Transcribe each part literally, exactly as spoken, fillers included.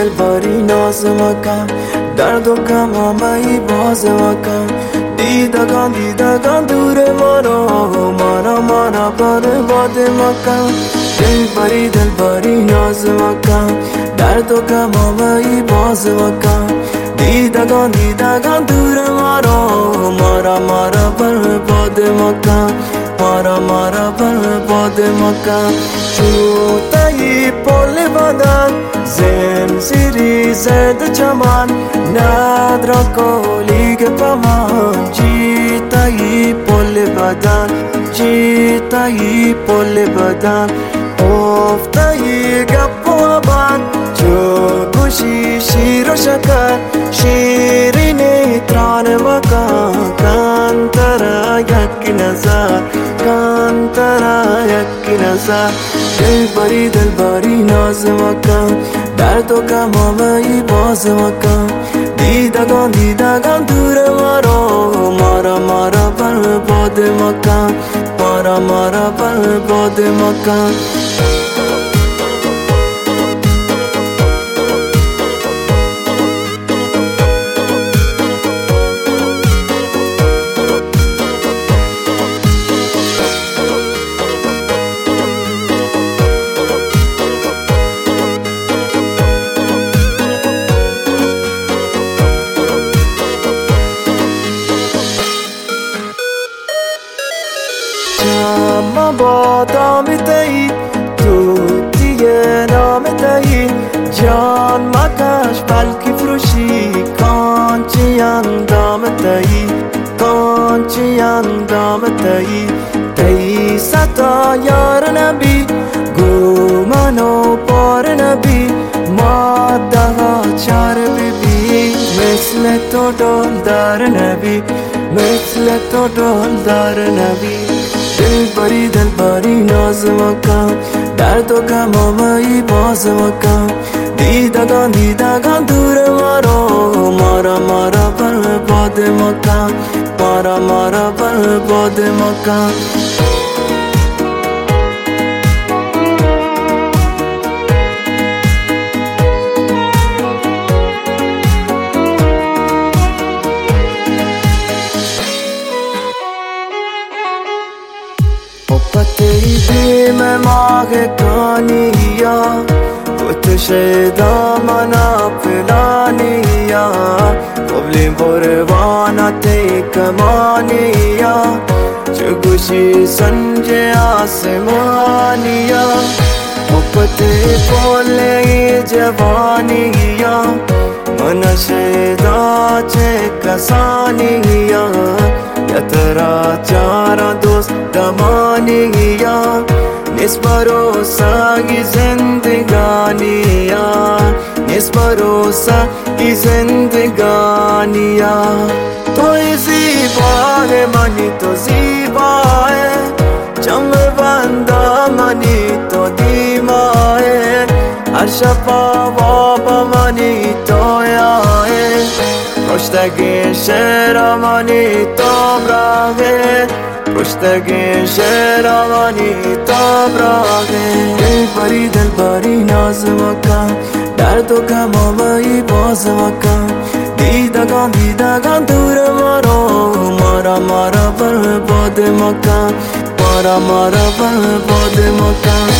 دل باری ناز مکن، درد و غم همه‌ای باز مکن. دیدگان دیدگان دور منو، منو منو برباد مکن. دل باری دل باری ناز مکن، درد و غم همه‌ای باز مکن. دیدگان دیدگان دور منو، مرا مرا برباد مکن، مرا مرا برباد مکن. چوتایی پل بدن زنجیری زد چمن، ندرا کولیگ پمان. چیتایی پل بدن، چیتایی پل بدن. افتایی گپ و بند، جو گوشی شیر و شکر. شیرینی ترانه مکن، کانترا یکی نظر، کانترا یکی نظر. دل باری دل باری ناز مکن، درد و غم همه‌ای باز مکن. دیدگان دیدگان دور مرو، مرا مرا برباد مکن، مرا مرا برباد مکن. جمع بادام تایی، تو دیگه نام تایی. جان مکش بلکی فروشی، کانچی اندام تایی، کانچی اندام تایی. تایی ستا یار نبی، گومنو پار نبی. ماده ها چار ببی، مثل تو دل دار نبی، مثل تو دل دار نبی. دل باری دل باری ناز مکن، درد و غم همه‌ای باز مکن. دیدگان دیدگان دور مرو، مرا مرا برباد مکن، مرا مرا برباد مکن. پتی بیم ماه کانیا، کتش دامنا پلانیا. قبلی بروانت کمانیا، چو گوشی سنج آسمانیا. پتی پولی جوانیا، منشدا چه کسانیا. یترا چارا دوست دمانیا، نیست بروسا کی زندگانیا، نیست بروسا کی زندگانیا. توی زیبا ہے منی تو زیبا ہے، چم بندا منی تو دیما ہے. هر شفا بابا منی تو یائے، پشتگی شیرمانی تو براغه، پشتگی شیرمانی تو براغه. دل باری دل باری ناز مکن، درد و غم همه‌ای باز مکن. دیدگان دیدگان دور مرو، مرا مرا برباد مکن، مرا مرا برباد مکن.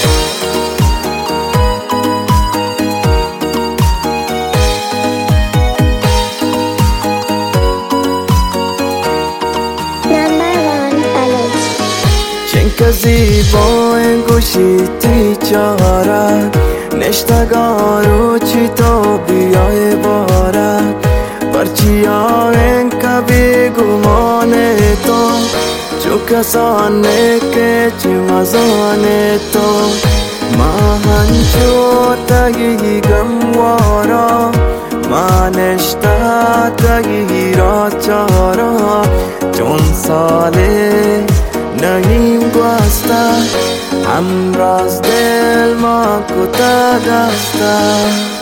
که زیبای گوشیتی چارک، نشتگارو چی تو بیای بارک. پرچی آهن کبی گمانه تو، چو کسانه که چی مزانه تو. مهنچو تگی گموارا، منشتا تگی را چارا. چون ساله نهیم گوستا، همراز دل ما کتا دستا.